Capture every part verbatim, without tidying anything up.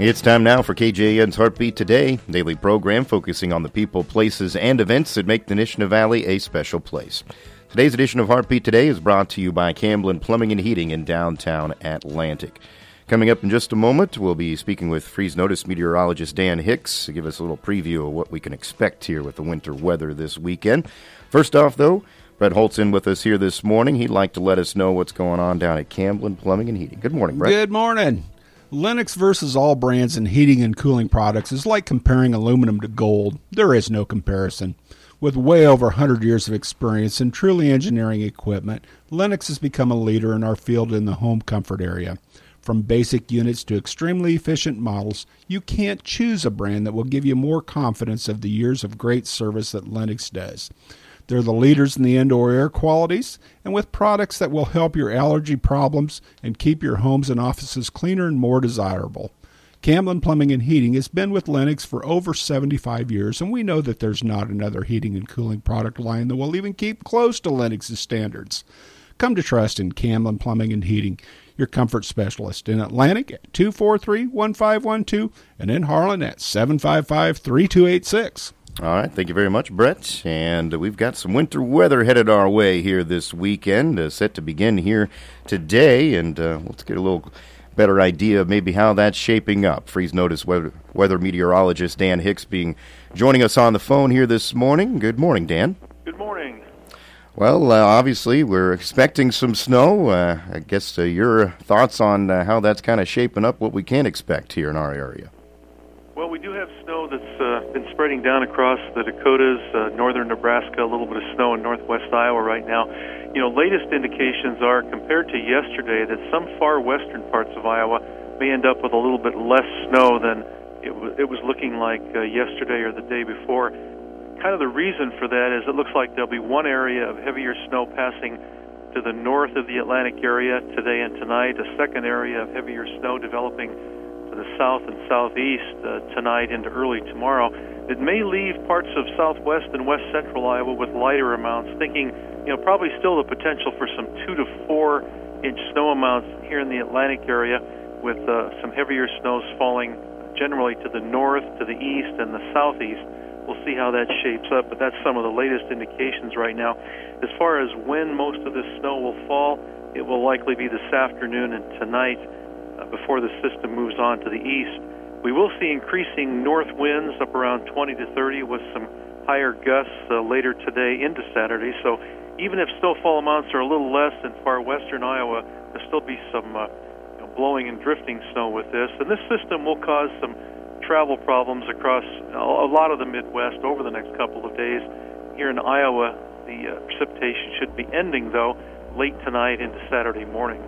It's time now for K J A N's Heartbeat Today, daily program focusing on the people, places, and events that make the Nishna Valley a special place. Today's edition of Heartbeat Today is brought to you by Camblin Plumbing and Heating in downtown Atlantic. Coming up in just a moment, we'll be speaking with Freeze Notice meteorologist Dan Hicks to give us a little preview of what we can expect here with the winter weather this weekend. First off, though, Brett Holt's in with us here this morning. He'd like to let us know what's going on down at Camblin Plumbing and Heating. Good morning, Brett. Good morning. Lennox versus all brands in heating and cooling products is like comparing aluminum to gold. There is no comparison. With way over one hundred years of experience in truly engineering equipment, Lennox has become a leader in our field in the home comfort area. From basic units to extremely efficient models, you can't choose a brand that will give you more confidence of the years of great service that Lennox does. They're the leaders in the indoor air qualities, and with products that will help your allergy problems and keep your homes and offices cleaner and more desirable. Camblin Plumbing and Heating has been with Lennox for over seventy-five years, and we know that there's not another heating and cooling product line that will even keep close to Lennox's standards. Come to trust in Camblin Plumbing and Heating, your comfort specialist in Atlantic at two four three, one five one two and in Harlan at seven five five, three two eight six. All right, thank you very much, Brett. And we've got some winter weather headed our way here this weekend, uh, set to begin here today. And uh, let's get a little better idea of maybe how that's shaping up. Freeze Notice weather, weather meteorologist Dan Hicks being joining us on the phone here this morning. Good morning, Dan. Good morning. Well, uh, obviously, we're expecting some snow. Uh, I guess uh, your thoughts on uh, how that's kind of shaping up, what we can expect here in our area. Well, we do have snow that's uh, been spreading down across the Dakotas, uh, northern Nebraska, a little bit of snow in northwest Iowa right now. You know, latest indications are, compared to yesterday, that some far western parts of Iowa may end up with a little bit less snow than it, w- it was looking like uh, yesterday or the day before. Kind of the reason for that is it looks like there'll be one area of heavier snow passing to the north of the Atlantic area today and tonight, a second area of heavier snow developing to the south and southeast uh, tonight into early tomorrow. It may leave parts of southwest and west central Iowa with lighter amounts, thinking, you know, probably still the potential for some two to four inch snow amounts here in the Atlantic area, with uh, some heavier snows falling generally to the north, to the east, and the southeast. We'll see how that shapes up, but that's some of the latest indications right now. As far as when most of this snow will fall, it will likely be this afternoon and tonight uh, before the system moves on to the east. We will see increasing north winds up around twenty to thirty with some higher gusts uh, later today into Saturday. So even if snowfall amounts are a little less in far western Iowa, there'll still be some uh, you know, blowing and drifting snow with this. And this system will cause some travel problems across a lot of the Midwest over the next couple of days. Here in Iowa, the uh, precipitation should be ending, though, late tonight into Saturday morning.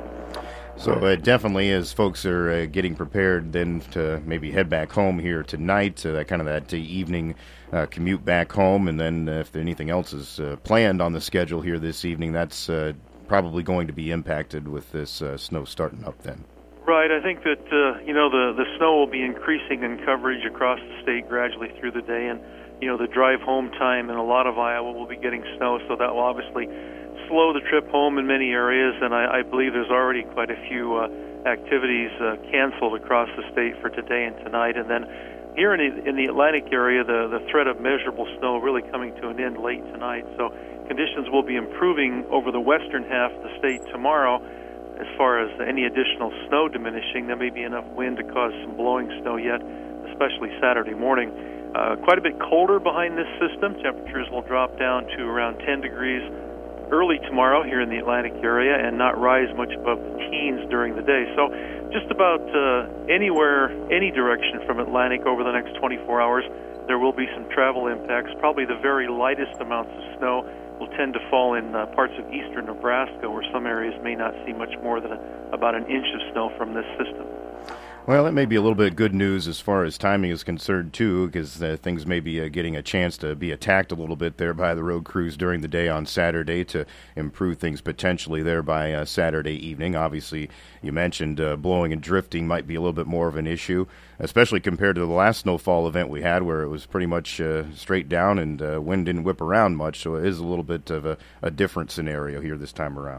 So uh, definitely, as folks are uh, getting prepared then to maybe head back home here tonight, uh, that kind of that uh, evening uh, commute back home, and then uh, if anything else is uh, planned on the schedule here this evening, that's uh, probably going to be impacted with this uh, snow starting up then. Right. I think that, uh, you know, the, the snow will be increasing in coverage across the state gradually through the day, and, you know, the drive home time in a lot of Iowa will be getting snow, so that will obviously slow the trip home in many areas, and I, I believe there's already quite a few uh, activities uh, canceled across the state for today and tonight. And then here in the, in the Atlantic area, the, the threat of measurable snow really coming to an end late tonight, so conditions will be improving over the western half of the state tomorrow. As far as any additional snow diminishing, there may be enough wind to cause some blowing snow yet, especially Saturday morning. Uh, quite a bit colder behind this system. Temperatures will drop down to around ten degrees early tomorrow here in the Atlantic area and not rise much above the teens during the day. So just about uh, anywhere, any direction from Atlantic over the next twenty-four hours, there will be some travel impacts. Probably the very lightest amounts of snow will tend to fall in uh, parts of eastern Nebraska, where some areas may not see much more than a, about an inch of snow from this system. Well, that may be a little bit of good news as far as timing is concerned, too, because uh, things may be uh, getting a chance to be attacked a little bit there by the road crews during the day on Saturday to improve things potentially there by uh, Saturday evening. Obviously, you mentioned uh, blowing and drifting might be a little bit more of an issue, especially compared to the last snowfall event we had where it was pretty much uh, straight down and uh, wind didn't whip around much, so it is a little bit of a, a different scenario here this time around.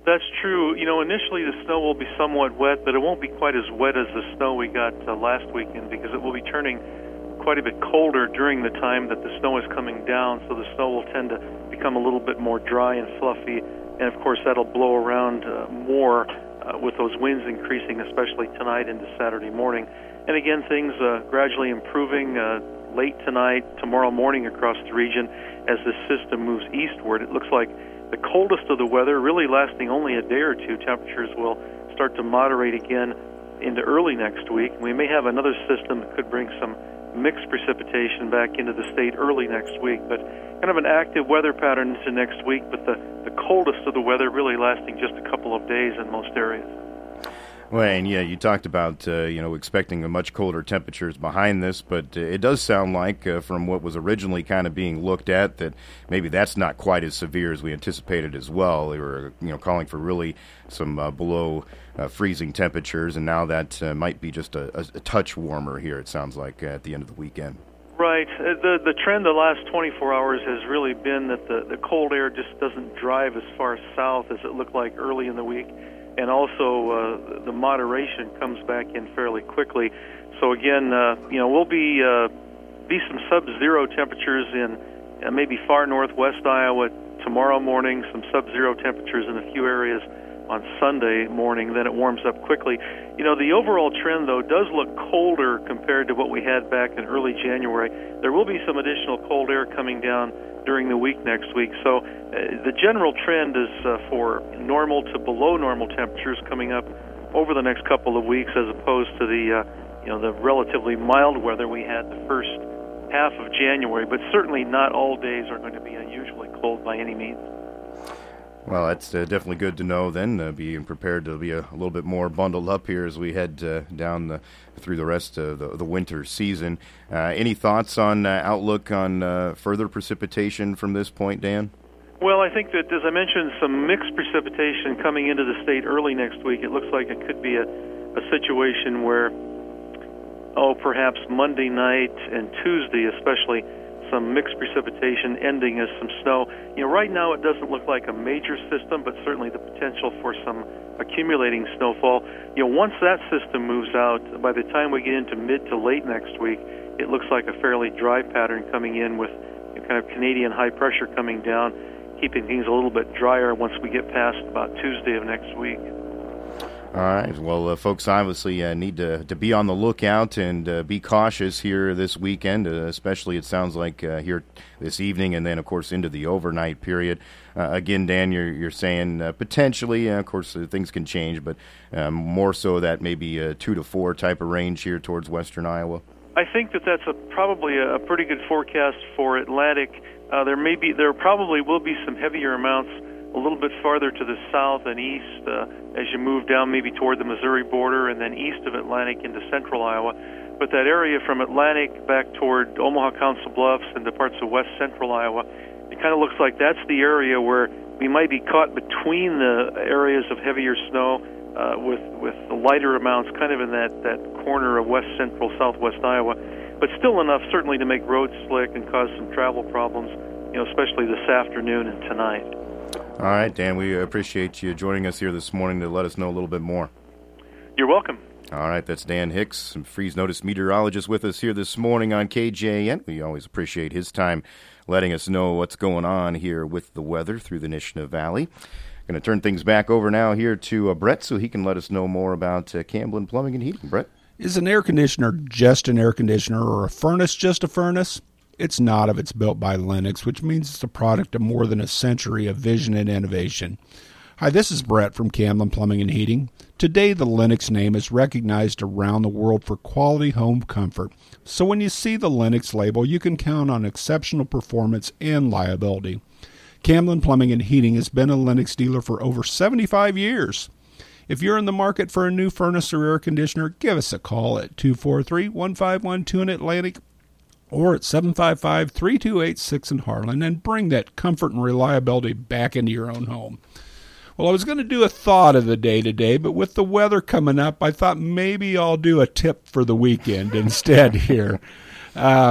That's true. You know, initially the snow will be somewhat wet, but it won't be quite as wet as the snow we got uh, last weekend because it will be turning quite a bit colder during the time that the snow is coming down, so the snow will tend to become a little bit more dry and fluffy, and of course that'll blow around uh, more uh, with those winds increasing, especially tonight into Saturday morning. And again, things uh, gradually improving uh, late tonight, tomorrow morning across the region as this system moves eastward. It looks like the coldest of the weather, really lasting only a day or two. Temperatures will start to moderate again into early next week. We may have another system that could bring some mixed precipitation back into the state early next week, but kind of an active weather pattern into next week, but the, the coldest of the weather really lasting just a couple of days in most areas. Well, and yeah, you talked about, uh, you know, expecting a much colder temperatures behind this, but uh, it does sound like, uh, from what was originally kind of being looked at, that maybe that's not quite as severe as we anticipated as well. They were, you know, calling for really some uh, below uh, freezing temperatures, and now that uh, might be just a, a, a touch warmer here, it sounds like, uh, at the end of the weekend. Right. Uh, the the trend the last twenty-four hours has really been that the, the cold air just doesn't drive as far south as it looked like early in the week. And also uh, the moderation comes back in fairly quickly. So again, uh, you know, we'll be uh, be some sub-zero temperatures in uh, maybe far northwest Iowa tomorrow morning, some sub-zero temperatures in a few areas on Sunday morning, then it warms up quickly. You know, the overall trend, though, does look colder compared to what we had back in early January. There will be some additional cold air coming down during the week next week. So uh, the general trend is uh, for normal to below normal temperatures coming up over the next couple of weeks, as opposed to the uh, you know the relatively mild weather we had the first half of January. But certainly not all days are going to be unusually cold by any means. Well, that's uh, definitely good to know then, uh, being prepared to be a, a little bit more bundled up here as we head uh, down the, through the rest of the, the winter season. Uh, any thoughts on uh, outlook on uh, further precipitation from this point, Dan? Well, I think that, as I mentioned, some mixed precipitation coming into the state early next week. It looks like it could be a, a situation where, oh, perhaps Monday night and Tuesday especially, some mixed precipitation ending as some snow. You know, right now it doesn't look like a major system, but certainly the potential for some accumulating snowfall. You know, once that system moves out, by the time we get into mid to late next week, it looks like a fairly dry pattern coming in with a kind of Canadian high pressure coming down, keeping things a little bit drier once we get past about Tuesday of next week. All right. Well, uh, folks obviously uh, need to, to be on the lookout and uh, be cautious here this weekend, uh, especially it sounds like uh, here this evening and then, of course, into the overnight period. Uh, again, Dan, you're, you're saying uh, potentially, uh, of course, uh, things can change, but um, more so that maybe a two to four type of range here towards western Iowa. I think that that's a, probably a, a pretty good forecast for Atlantic. Uh, there may be, there probably will be some heavier amounts a little bit farther to the south and east uh, as you move down maybe toward the Missouri border and then east of Atlantic into central Iowa. But that area from Atlantic back toward Omaha Council Bluffs and the parts of west central Iowa, it kind of looks like that's the area where we might be caught between the areas of heavier snow uh, with, with the lighter amounts kind of in that, that corner of west central southwest Iowa. But still enough certainly to make roads slick and cause some travel problems, you know, especially this afternoon and tonight. All right, Dan, we appreciate you joining us here this morning to let us know a little bit more. You're welcome. All right, that's Dan Hicks, Freeze Notice meteorologist with us here this morning on K J N. We always appreciate his time letting us know what's going on here with the weather through the Nishna Valley. Going to turn things back over now here to uh, Brett so he can let us know more about uh, Camblin Plumbing and Heating. Brett? Is an air conditioner just an air conditioner or a furnace just a furnace? It's not if it's built by Lennox, which means it's a product of more than a century of vision and innovation. Hi, this is Brett from Camblin Plumbing and Heating. Today, the Lennox name is recognized around the world for quality home comfort. So when you see the Lennox label, you can count on exceptional performance and liability. Camblin Plumbing and Heating has been a Lennox dealer for over seventy-five years. If you're in the market for a new furnace or air conditioner, give us a call at two four three, one five one two in Atlantic or at seven five five, three two eight six in Harlan, and bring that comfort and reliability back into your own home. Well, I was going to do a thought of the day today, but with the weather coming up, I thought maybe I'll do a tip for the weekend instead here. Um,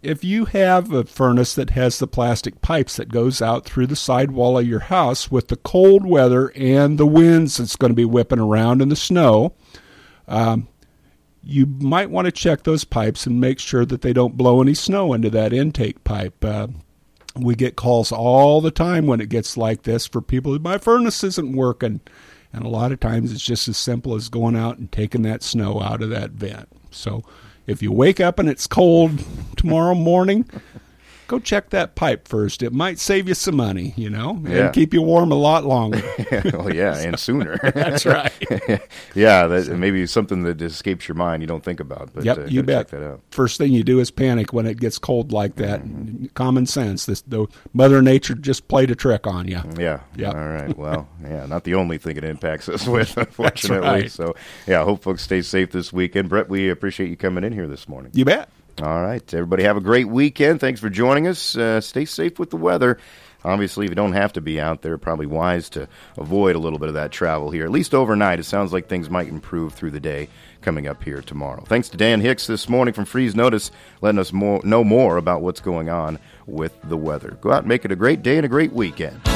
if you have a furnace that has the plastic pipes that goes out through the sidewall of your house with the cold weather and the winds that's going to be whipping around in the snow, um, you might want to check those pipes and make sure that they don't blow any snow into that intake pipe. Uh, we get calls all the time when it gets like this for people, my furnace isn't working. And a lot of times it's just as simple as going out and taking that snow out of that vent. So if you wake up and it's cold tomorrow morning, go check that pipe first. It might save you some money, you know, and yeah. keep you warm a lot longer. Well, yeah, and sooner. That's right. Yeah, that maybe something that escapes your mind you don't think about. But, yep, uh, you bet. Check that out. First thing you do is panic when it gets cold like that. Mm-hmm. Common sense. This, the Mother Nature just played a trick on you. Yeah. Yep. All right. Well, yeah, not the only thing it impacts us with, unfortunately. That's right. So, yeah, I hope folks stay safe this weekend. Brett, we appreciate you coming in here this morning. You bet. All right. Everybody have a great weekend. Thanks for joining us. Uh, stay safe with the weather. Obviously, if you don't have to be out there, probably wise to avoid a little bit of that travel here, at least overnight. It sounds like things might improve through the day coming up here tomorrow. Thanks to Dan Hicks this morning from Freeze Notice, letting us more, know more about what's going on with the weather. Go out and make it a great day and a great weekend.